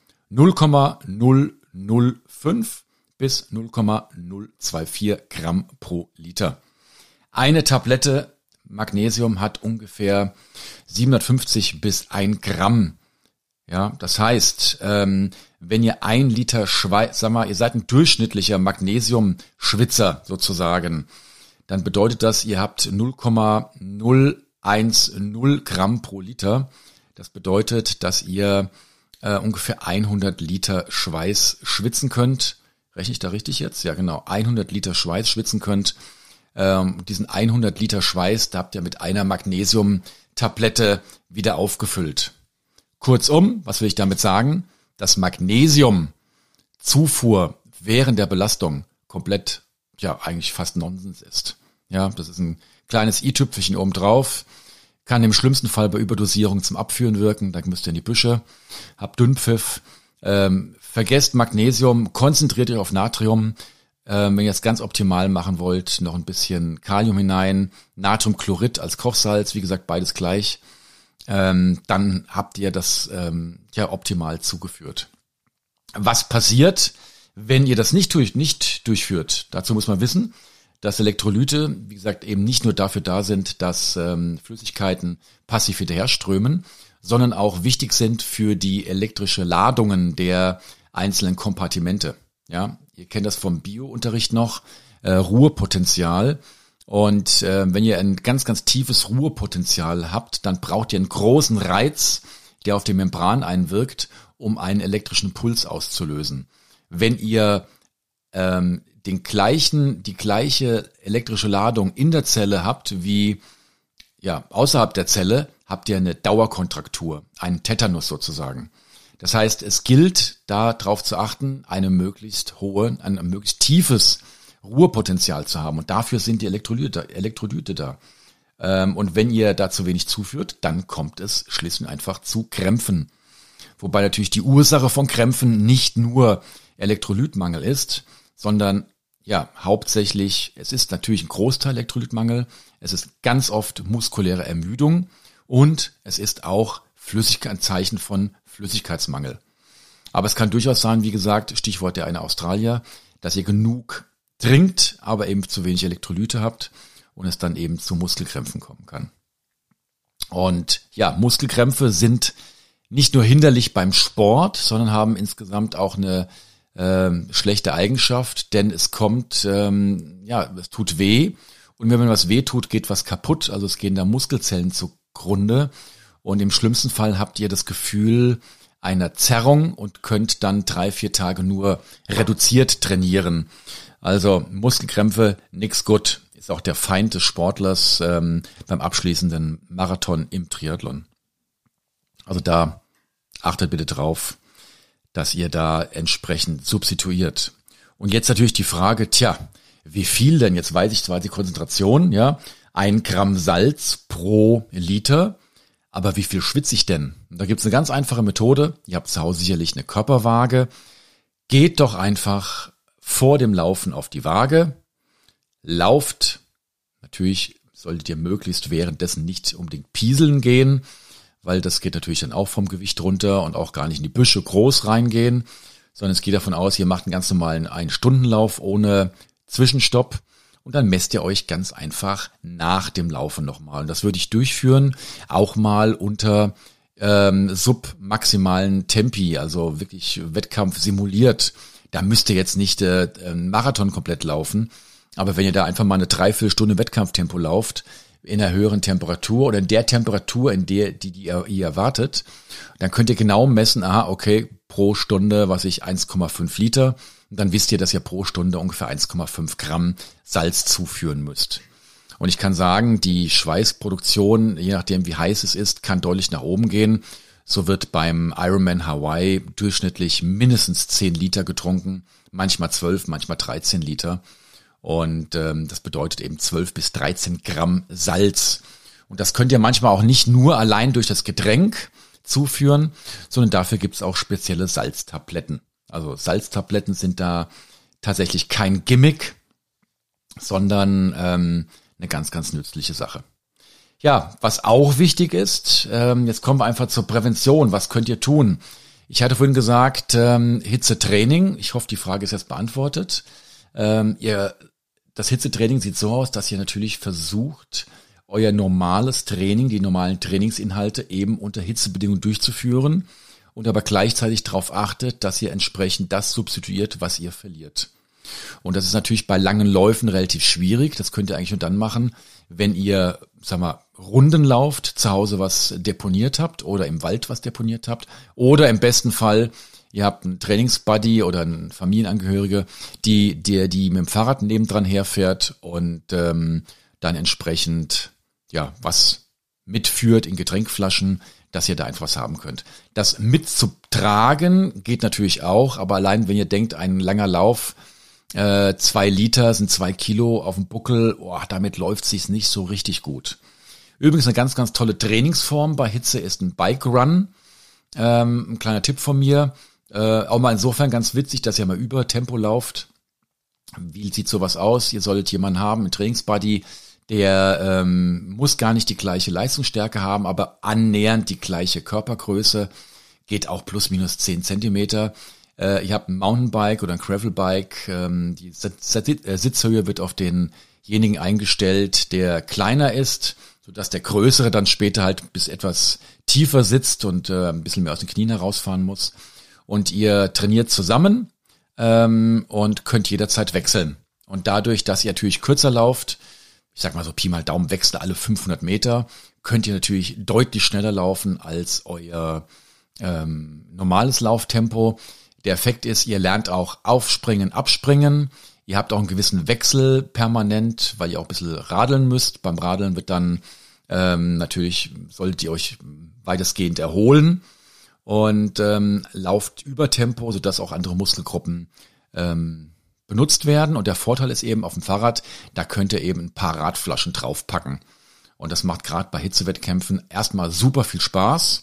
0,005 bis 0,024 Gramm pro Liter. Eine Tablette Magnesium hat ungefähr 750 bis 1 Gramm. Ja, das heißt, wenn ihr 1 Liter Schweiß, ihr seid ein durchschnittlicher Magnesiumschwitzer sozusagen, dann bedeutet das, ihr habt 0,010 Gramm pro Liter. Das bedeutet, dass ihr ungefähr 100 Liter Schweiß schwitzen könnt. Rechne ich da richtig jetzt? Ja, genau. 100 Liter Schweiß schwitzen könnt. Diesen 100 Liter Schweiß, da habt ihr mit einer Magnesiumtablette wieder aufgefüllt. Kurzum, was will ich damit sagen? Dass Magnesiumzufuhr während der Belastung komplett, eigentlich fast Nonsens ist. Ja, das ist ein kleines i-Tüpfelchen obendrauf. Kann im schlimmsten Fall bei Überdosierung zum Abführen wirken. Da müsst ihr in die Büsche. Habt Dünnpfiff. Vergesst Magnesium. Konzentriert euch auf Natrium. Wenn ihr es ganz optimal machen wollt, noch ein bisschen Kalium hinein. Natriumchlorid als Kochsalz. Wie gesagt, beides gleich. Dann habt ihr das optimal zugeführt. Was passiert, wenn ihr das nicht durchführt? Dazu muss man wissen, dass Elektrolyte, wie gesagt, eben nicht nur dafür da sind, dass Flüssigkeiten passiv hinterherströmen, sondern auch wichtig sind für die elektrische Ladungen der einzelnen Kompartimente. Ja, ihr kennt das vom Bio-Unterricht noch, Ruhepotenzial. Und wenn ihr ein ganz, ganz tiefes Ruhepotenzial habt, dann braucht ihr einen großen Reiz, der auf die Membran einwirkt, um einen elektrischen Puls auszulösen. Wenn ihr die gleiche elektrische Ladung in der Zelle habt wie außerhalb der Zelle, habt ihr eine Dauerkontraktur, einen Tetanus sozusagen. Das heißt, es gilt, da drauf zu achten, ein möglichst tiefes Ruhepotenzial zu haben. Und dafür sind die Elektrolyte da. Und wenn ihr da zu wenig zuführt, dann kommt es schlicht und einfach zu Krämpfen. Wobei natürlich die Ursache von Krämpfen nicht nur Elektrolytmangel ist, sondern hauptsächlich, es ist natürlich ein Großteil Elektrolytmangel, es ist ganz oft muskuläre Ermüdung und es ist auch ein Zeichen von Flüssigkeitsmangel. Aber es kann durchaus sein, wie gesagt, Stichwort der eine Australier, dass ihr genug trinkt, aber eben zu wenig Elektrolyte habt und es dann eben zu Muskelkrämpfen kommen kann. Und Muskelkrämpfe sind nicht nur hinderlich beim Sport, sondern haben insgesamt auch eine schlechte Eigenschaft, denn es kommt, es tut weh und wenn was weh tut, geht was kaputt, also es gehen da Muskelzellen zugrunde und im schlimmsten Fall habt ihr das Gefühl einer Zerrung und könnt dann 3-4 Tage nur reduziert trainieren. Also Muskelkrämpfe, nix gut, ist auch der Feind des Sportlers beim abschließenden Marathon im Triathlon. Also da achtet bitte drauf, dass ihr da entsprechend substituiert. Und jetzt natürlich die Frage, wie viel denn? Jetzt weiß ich zwar die Konzentration, 1 Gramm Salz pro Liter, aber wie viel schwitze ich denn? Und da gibt's eine ganz einfache Methode. Ihr habt zu Hause sicherlich eine Körperwaage. Geht doch einfach vor dem Laufen auf die Waage, lauft. Natürlich solltet ihr möglichst währenddessen nicht unbedingt pieseln gehen, weil das geht natürlich dann auch vom Gewicht runter und auch gar nicht in die Büsche groß reingehen, sondern es geht davon aus, ihr macht einen ganz normalen 1-Stunden-Lauf ohne Zwischenstopp und dann messt ihr euch ganz einfach nach dem Laufen nochmal. Und das würde ich durchführen, auch mal unter submaximalen Tempi, also wirklich Wettkampf simuliert. Da müsst ihr jetzt nicht einen Marathon komplett laufen, aber wenn ihr da einfach mal eine 3-4 Wettkampftempo lauft, in einer höheren Temperatur oder in der Temperatur, in der die ihr erwartet, dann könnt ihr genau messen, pro Stunde, 1,5 Liter. Und dann wisst ihr, dass ihr pro Stunde ungefähr 1,5 Gramm Salz zuführen müsst. Und ich kann sagen, die Schweißproduktion, je nachdem wie heiß es ist, kann deutlich nach oben gehen. so wird beim Ironman Hawaii durchschnittlich mindestens 10 Liter getrunken, manchmal 12, manchmal 13 Liter. Und das bedeutet eben 12 bis 13 Gramm Salz. Und das könnt ihr manchmal auch nicht nur allein durch das Getränk zuführen, sondern dafür gibt's auch spezielle Salztabletten. Also Salztabletten sind da tatsächlich kein Gimmick, sondern eine ganz, ganz nützliche Sache. Ja, was auch wichtig ist, jetzt kommen wir einfach zur Prävention. Was könnt ihr tun? Ich hatte vorhin gesagt, Hitzetraining. Ich hoffe, die Frage ist jetzt beantwortet. Das Hitzetraining sieht so aus, dass ihr natürlich versucht, euer normales Training, die normalen Trainingsinhalte eben unter Hitzebedingungen durchzuführen und aber gleichzeitig darauf achtet, dass ihr entsprechend das substituiert, was ihr verliert. Und das ist natürlich bei langen Läufen relativ schwierig. Das könnt ihr eigentlich nur dann machen, wenn ihr, Runden lauft, zu Hause was deponiert habt oder im Wald was deponiert habt oder im besten Fall ihr habt einen Trainingsbuddy oder einen Familienangehörige, die mit dem Fahrrad nebendran herfährt und dann entsprechend was mitführt in Getränkflaschen, dass ihr da einfach was haben könnt. Das mitzutragen geht natürlich auch, aber allein wenn ihr denkt, ein langer Lauf, 2 Liter sind 2 Kilo auf dem Buckel, damit läuft es sich nicht so richtig gut. Übrigens eine ganz, ganz tolle Trainingsform bei Hitze ist ein Bike Run. Ein kleiner Tipp von mir. Auch mal insofern ganz witzig, dass ihr mal über Tempo lauft. Wie sieht sowas aus? Ihr solltet jemanden haben, einen Trainingsbuddy, der muss gar nicht die gleiche Leistungsstärke haben, aber annähernd die gleiche Körpergröße. Geht auch plus minus 10 Zentimeter. Ihr habt ein Mountainbike oder ein Gravelbike. Die Sitzhöhe wird auf denjenigen eingestellt, der kleiner ist, sodass der Größere dann später halt bis etwas tiefer sitzt und ein bisschen mehr aus den Knien herausfahren muss. Und ihr trainiert zusammen und könnt jederzeit wechseln. Und dadurch, dass ihr natürlich kürzer lauft, ich sag mal so Pi mal Daumen Wechsel alle 500 Meter, könnt ihr natürlich deutlich schneller laufen als euer normales Lauftempo. Der Effekt ist, ihr lernt auch aufspringen, abspringen. Ihr habt auch einen gewissen Wechsel permanent, weil ihr auch ein bisschen radeln müsst. Beim Radeln wird dann natürlich, solltet ihr euch weitestgehend erholen und lauft über Tempo, sodass auch andere Muskelgruppen benutzt werden. Und der Vorteil ist eben auf dem Fahrrad, da könnt ihr eben ein paar Radflaschen draufpacken. Und das macht gerade bei Hitzewettkämpfen erstmal super viel Spaß.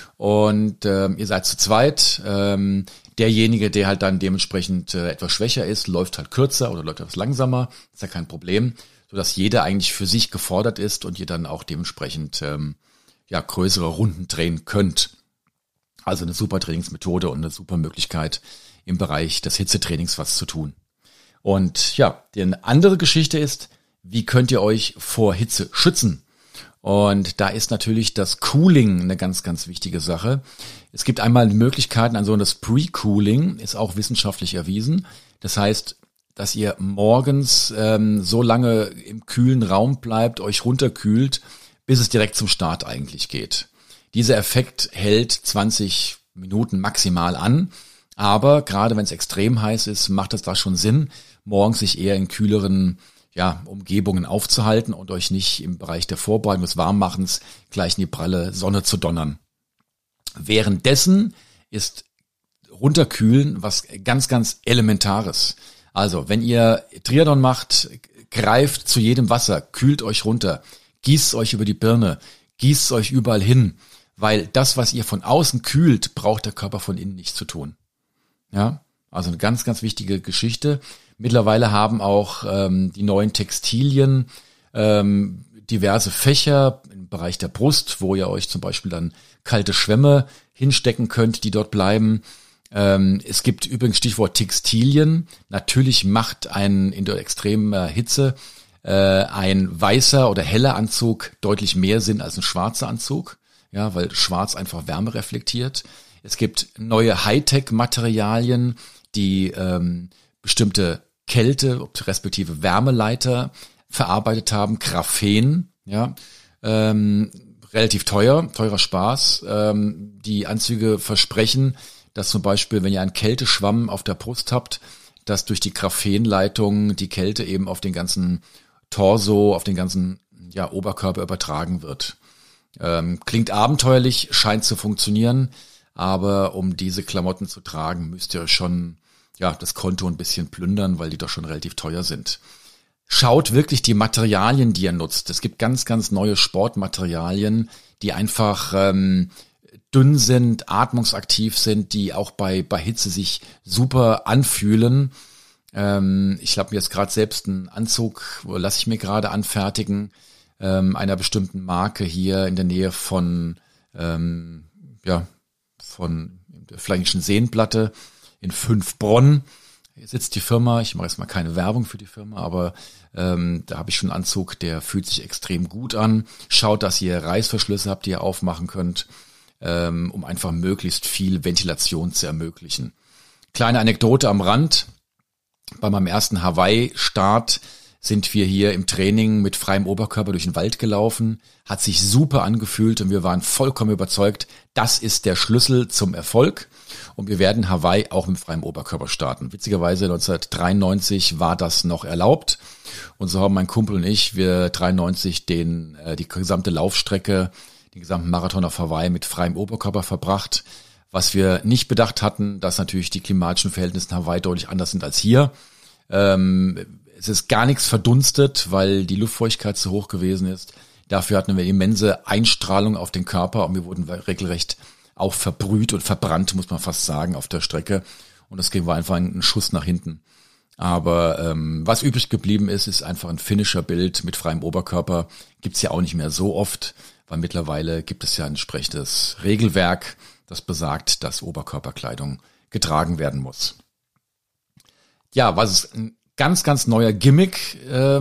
Und ihr seid zu zweit. Derjenige, der halt dann dementsprechend etwas schwächer ist, läuft halt kürzer oder läuft etwas langsamer. Ist ja kein Problem, sodass jeder eigentlich für sich gefordert ist und ihr dann auch dementsprechend größere Runden drehen könnt. Also eine super Trainingsmethode und eine super Möglichkeit im Bereich des Hitzetrainings was zu tun. Und die andere Geschichte ist, wie könnt ihr euch vor Hitze schützen? Und da ist natürlich das Cooling eine ganz, ganz wichtige Sache. Es gibt einmal Möglichkeiten, also das Pre-Cooling ist auch wissenschaftlich erwiesen. Das heißt, dass ihr morgens so lange im kühlen Raum bleibt, euch runterkühlt, bis es direkt zum Start eigentlich geht. Dieser Effekt hält 20 Minuten maximal an, aber gerade wenn es extrem heiß ist, macht es da schon Sinn, morgens sich eher in kühleren Umgebungen aufzuhalten und euch nicht im Bereich der Vorbereitung des Warmmachens gleich in die pralle Sonne zu donnern. Währenddessen ist runterkühlen was ganz, ganz Elementares. Also, wenn ihr Triathlon macht, greift zu jedem Wasser, kühlt euch runter, gießt euch über die Birne, gießt euch überall hin, weil das, was ihr von außen kühlt, braucht der Körper von innen nichts zu tun. Ja, also eine ganz, ganz wichtige Geschichte. Mittlerweile haben auch die neuen Textilien diverse Fächer im Bereich der Brust, wo ihr euch zum Beispiel dann kalte Schwämme hinstecken könnt, die dort bleiben. Es gibt übrigens Stichwort Textilien. Natürlich macht in der extremen Hitze ein weißer oder heller Anzug deutlich mehr Sinn als ein schwarzer Anzug, weil schwarz einfach Wärme reflektiert. Es gibt neue Hightech-Materialien, die bestimmte Kälte respektive Wärmeleiter verarbeitet haben, Graphen, relativ teurer Spaß. Die Anzüge versprechen, dass zum Beispiel, wenn ihr einen Kälteschwamm auf der Brust habt, dass durch die Graphenleitung die Kälte eben auf den ganzen Torso, auf den ganzen Oberkörper übertragen wird. Klingt abenteuerlich, scheint zu funktionieren, aber um diese Klamotten zu tragen, müsst ihr schon das Konto ein bisschen plündern, weil die doch schon relativ teuer sind. Schaut wirklich die Materialien, die ihr nutzt. Es gibt ganz, ganz neue Sportmaterialien, die einfach dünn sind, atmungsaktiv sind, die auch bei Hitze sich super anfühlen. Ich habe mir jetzt gerade selbst einen Anzug, lasse ich mir gerade anfertigen, einer bestimmten Marke hier in der Nähe von der Flämischen Seenplatte in 5Bronn. Hier sitzt die Firma, ich mache jetzt mal keine Werbung für die Firma, aber da habe ich schon einen Anzug, der fühlt sich extrem gut an. Schaut, dass ihr Reißverschlüsse habt, die ihr aufmachen könnt, um einfach möglichst viel Ventilation zu ermöglichen. Kleine Anekdote am Rand. Bei meinem ersten Hawaii-Start sind wir hier im Training mit freiem Oberkörper durch den Wald gelaufen. Hat sich super angefühlt und wir waren vollkommen überzeugt, das ist der Schlüssel zum Erfolg. Und wir werden Hawaii auch mit freiem Oberkörper starten. Witzigerweise 1993 war das noch erlaubt. Und so haben mein Kumpel und ich, wir 93 die gesamte Laufstrecke, den gesamten Marathon auf Hawaii mit freiem Oberkörper verbracht. Was wir nicht bedacht hatten, dass natürlich die klimatischen Verhältnisse in Hawaii deutlich anders sind als hier. Es ist gar nichts verdunstet, weil die Luftfeuchtigkeit zu hoch gewesen ist. Dafür hatten wir immense Einstrahlung auf den Körper und wir wurden regelrecht auch verbrüht und verbrannt, muss man fast sagen, auf der Strecke. Und das war einfach ein Schuss nach hinten. Aber was übrig geblieben ist einfach ein Finisher-Bild mit freiem Oberkörper. Gibt's ja auch nicht mehr so oft, weil mittlerweile gibt es ja ein entsprechendes Regelwerk, das besagt, dass Oberkörperkleidung getragen werden muss. Ja, was ein ganz, ganz neuer Gimmick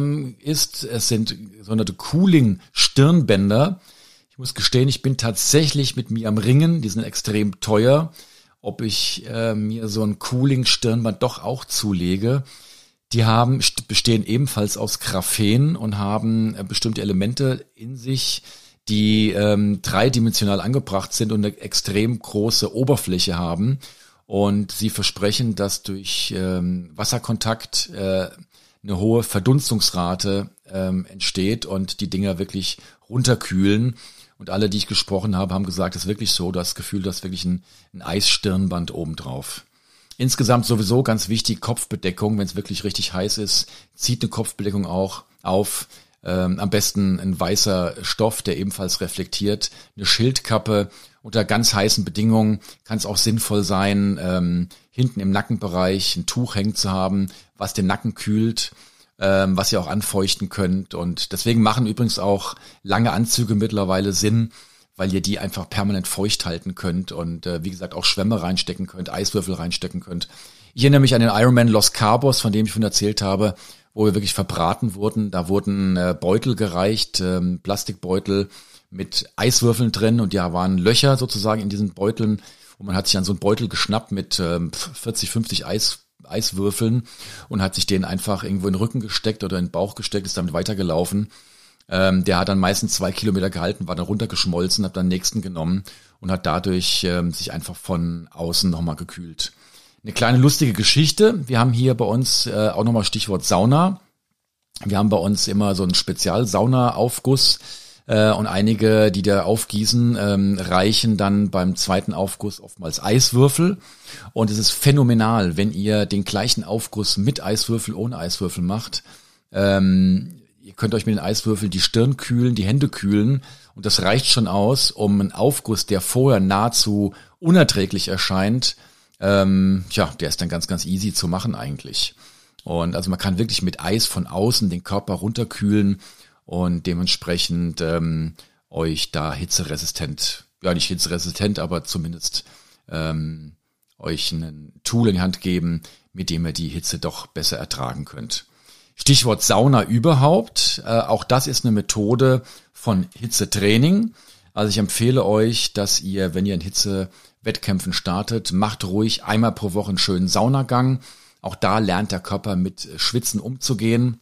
ist, es sind sogenannte Cooling-Stirnbänder. Ich muss gestehen, ich bin tatsächlich mit mir am Ringen, die sind extrem teuer, ob ich mir so ein Cooling-Stirnband doch auch zulege. Die bestehen ebenfalls aus Graphen und haben bestimmte Elemente in sich, die dreidimensional angebracht sind und eine extrem große Oberfläche haben. Und sie versprechen, dass durch Wasserkontakt eine hohe Verdunstungsrate entsteht und die Dinger wirklich runterkühlen. Und alle, die ich gesprochen habe, haben gesagt, es ist wirklich so, das Gefühl, das ist wirklich ein Eisstirnband obendrauf. Insgesamt sowieso ganz wichtig, Kopfbedeckung, wenn es wirklich richtig heiß ist, zieht eine Kopfbedeckung auch auf. Am besten ein weißer Stoff, der ebenfalls reflektiert. Eine Schildkappe unter ganz heißen Bedingungen kann es auch sinnvoll sein, hinten im Nackenbereich ein Tuch hängen zu haben, was den Nacken kühlt, was ihr auch anfeuchten könnt. Und deswegen machen übrigens auch lange Anzüge mittlerweile Sinn, weil ihr die einfach permanent feucht halten könnt und wie gesagt auch Schwämme reinstecken könnt, Eiswürfel reinstecken könnt. Ich erinnere mich an den Ironman Los Cabos, von dem ich schon erzählt habe, wo wir wirklich verbraten wurden. Da wurden Beutel gereicht, Plastikbeutel mit Eiswürfeln drin und ja, waren Löcher sozusagen in diesen Beuteln und man hat sich an so einen Beutel geschnappt mit 40, 50 Eiswürfeln und hat sich den einfach irgendwo in den Rücken gesteckt oder in den Bauch gesteckt, ist damit weitergelaufen. Der hat dann meistens 2 Kilometer gehalten, war dann runtergeschmolzen, hat dann den nächsten genommen und hat dadurch sich einfach von außen nochmal gekühlt. Eine kleine lustige Geschichte. Wir haben hier bei uns auch nochmal Stichwort Sauna. Wir haben bei uns immer so einen Spezialsauna-Aufguss und einige, die da aufgießen, reichen dann beim zweiten Aufguss oftmals Eiswürfel. Und es ist phänomenal, wenn ihr den gleichen Aufguss mit Eiswürfel, ohne Eiswürfel macht. Ihr könnt euch mit den Eiswürfeln die Stirn kühlen, die Hände kühlen und das reicht schon aus, um einen Aufguss, der vorher nahezu unerträglich erscheint, der ist dann ganz, ganz easy zu machen eigentlich. Und also man kann wirklich mit Eis von außen den Körper runterkühlen und dementsprechend euch da hitzeresistent, ja nicht hitzeresistent, aber zumindest euch ein Tool in die Hand geben, mit dem ihr die Hitze doch besser ertragen könnt. Stichwort Sauna überhaupt, auch das ist eine Methode von Hitzetraining. Also ich empfehle euch, dass ihr, wenn ihr in Hitzewettkämpfen startet, macht ruhig einmal pro Woche einen schönen Saunagang. Auch da lernt der Körper mit Schwitzen umzugehen.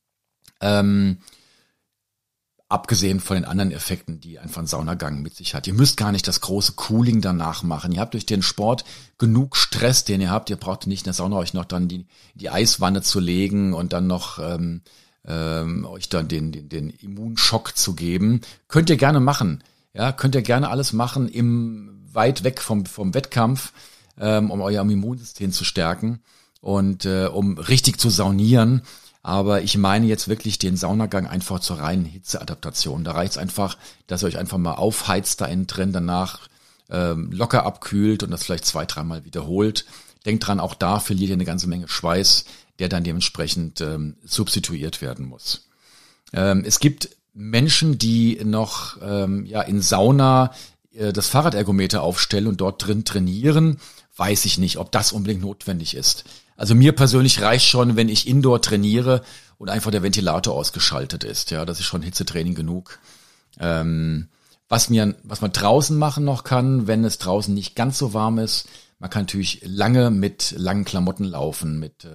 Abgesehen von den anderen Effekten, die einfach ein Saunagang mit sich hat. Ihr müsst gar nicht das große Cooling danach machen. Ihr habt durch den Sport genug Stress, den ihr habt. Ihr braucht nicht in der Sauna euch noch dann die Eiswanne zu legen und dann noch euch dann den Immunschock zu geben. Könnt ihr gerne machen. Ja, könnt ihr gerne alles machen, weit weg vom Wettkampf, um euer Immunsystem zu stärken und um richtig zu saunieren. Aber ich meine jetzt wirklich den Saunagang einfach zur reinen Hitzeadaptation. Da reicht es einfach, dass ihr euch einfach mal aufheizt da innen drin, danach locker abkühlt und das vielleicht 2-3 Mal wiederholt. Denkt dran, auch da verliert ihr eine ganze Menge Schweiß, der dann dementsprechend substituiert werden muss. Es gibt Menschen, die noch in Sauna das Fahrradergometer aufstellen und dort drin trainieren. Weiß ich nicht, ob das unbedingt notwendig ist. Also mir persönlich reicht schon, wenn ich indoor trainiere und einfach der Ventilator ausgeschaltet ist. Ja, das ist schon Hitzetraining genug. Was man draußen machen noch kann, wenn es draußen nicht ganz so warm ist, man kann natürlich lange mit langen Klamotten laufen, mit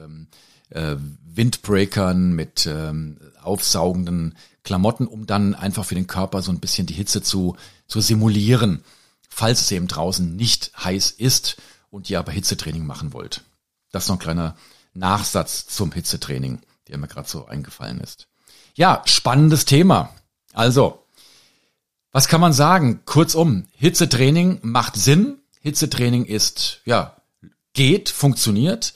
Windbreakern, mit aufsaugenden Klamotten, um dann einfach für den Körper so ein bisschen die Hitze zu simulieren, falls es eben draußen nicht heiß ist und ihr aber Hitzetraining machen wollt. Das ist noch ein kleiner Nachsatz zum Hitzetraining, der mir gerade so eingefallen ist. Ja, spannendes Thema. Also, was kann man sagen? Kurzum, Hitzetraining macht Sinn. Hitzetraining funktioniert,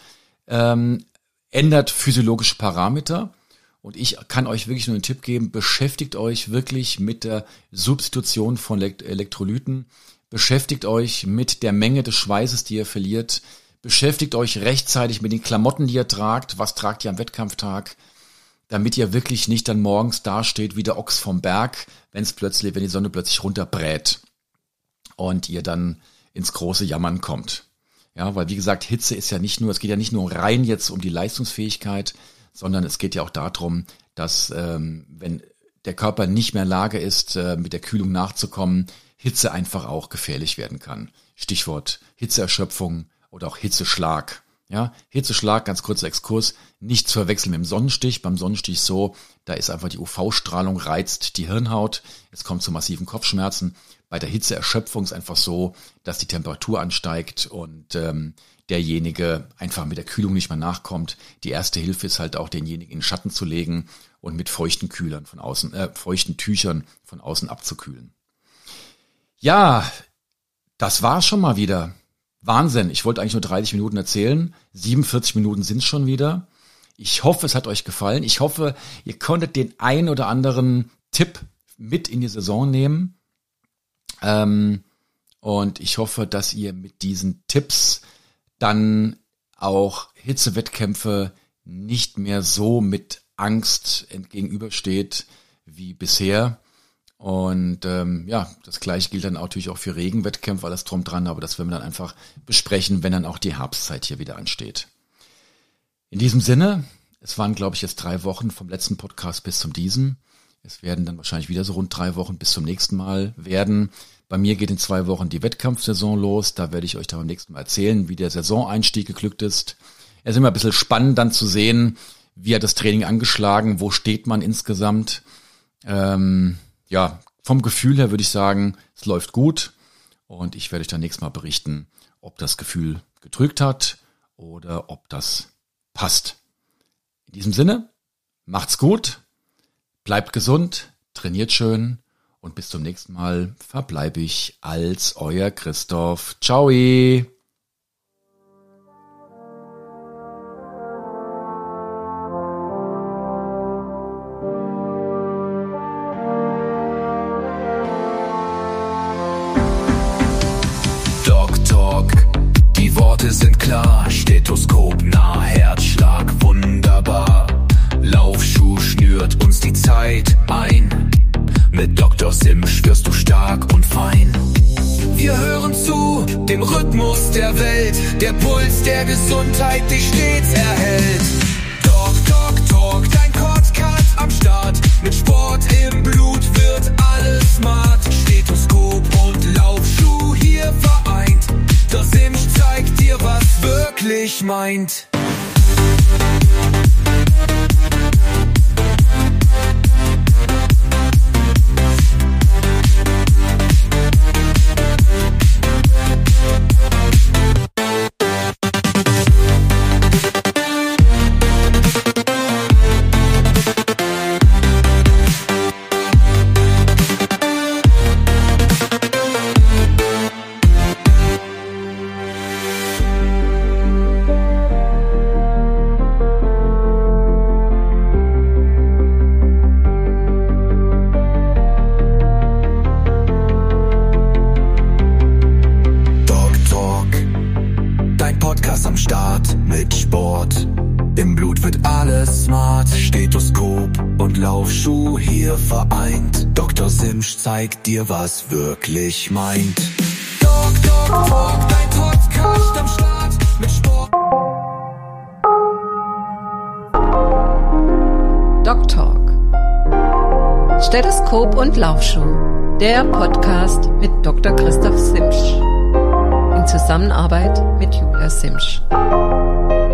ändert physiologische Parameter. Und ich kann euch wirklich nur einen Tipp geben, beschäftigt euch wirklich mit der Substitution von Elektrolyten, beschäftigt euch mit der Menge des Schweißes, die ihr verliert, beschäftigt euch rechtzeitig mit den Klamotten, die ihr tragt, was tragt ihr am Wettkampftag, damit ihr wirklich nicht dann morgens dasteht wie der Ochs vom Berg, wenn die Sonne plötzlich runterbrät und ihr dann ins große Jammern kommt. Ja, weil wie gesagt, Hitze ist ja nicht nur, es geht ja nicht nur rein jetzt um die Leistungsfähigkeit, sondern es geht ja auch darum, dass wenn der Körper nicht mehr in der Lage ist, mit der Kühlung nachzukommen, Hitze einfach auch gefährlich werden kann. Stichwort Hitzeerschöpfung oder auch Hitzeschlag. Ja, Hitzeschlag, ganz kurzer Exkurs, nicht zu verwechseln mit dem Sonnenstich. Beim Sonnenstich so, da ist einfach die UV-Strahlung reizt die Hirnhaut. Es kommt zu massiven Kopfschmerzen. Bei der Hitzeerschöpfung ist einfach so, dass die Temperatur ansteigt und derjenige einfach mit der Kühlung nicht mehr nachkommt. Die erste Hilfe ist halt auch, denjenigen in den Schatten zu legen und mit feuchten Tüchern von außen abzukühlen. Ja, das war's schon mal wieder. Wahnsinn, ich wollte eigentlich nur 30 Minuten erzählen. 47 Minuten sind's schon wieder. Ich hoffe, es hat euch gefallen. Ich hoffe, ihr konntet den ein oder anderen Tipp mit in die Saison nehmen. Und ich hoffe, dass ihr mit diesen Tipps dann auch Hitzewettkämpfe nicht mehr so mit Angst entgegenübersteht wie bisher. Und das Gleiche gilt dann natürlich auch für Regenwettkämpfe, alles drum dran, aber das werden wir dann einfach besprechen, wenn dann auch die Herbstzeit hier wieder ansteht. In diesem Sinne, es waren, glaube ich, jetzt 3 Wochen vom letzten Podcast bis zum diesem. Es werden dann wahrscheinlich wieder so rund 3 Wochen bis zum nächsten Mal werden. Bei mir geht in 2 Wochen die Wettkampfsaison los. Da werde ich euch dann beim nächsten Mal erzählen, wie der Saisoneinstieg geglückt ist. Es ist immer ein bisschen spannend dann zu sehen, wie hat das Training angeschlagen, wo steht man insgesamt. Vom Gefühl her würde ich sagen, es läuft gut. Und ich werde euch dann nächstes Mal berichten, ob das Gefühl getrügt hat oder ob das passt. In diesem Sinne, macht's gut, bleibt gesund, trainiert schön und bis zum nächsten Mal verbleibe ich als euer Christoph. Ciao! Die Worte sind klar, Stethoskop nah, Herzschlag wunderbar. Laufschuh schnürt uns die Zeit ein. Mit Dr. Simsch wirst du stark und fein. Wir hören zu, dem Rhythmus der Welt. Der Puls der Gesundheit dich stets erhält. Talk, dein Podcast am Start. Mit Sport im Blut wird alles smart. Stethoskop und Laufschuh hier vereint. Der Simsch zeigt dir, was wirklich meint. Stethoskop und Laufschuh hier vereint. Dr. Simsch zeigt dir, was wirklich meint. Talk, dein Podcast am Start mit Sport. Doc Talk. Stethoskop und Laufschuh. Der Podcast mit Dr. Christoph Simsch. In Zusammenarbeit mit Julia Simsch.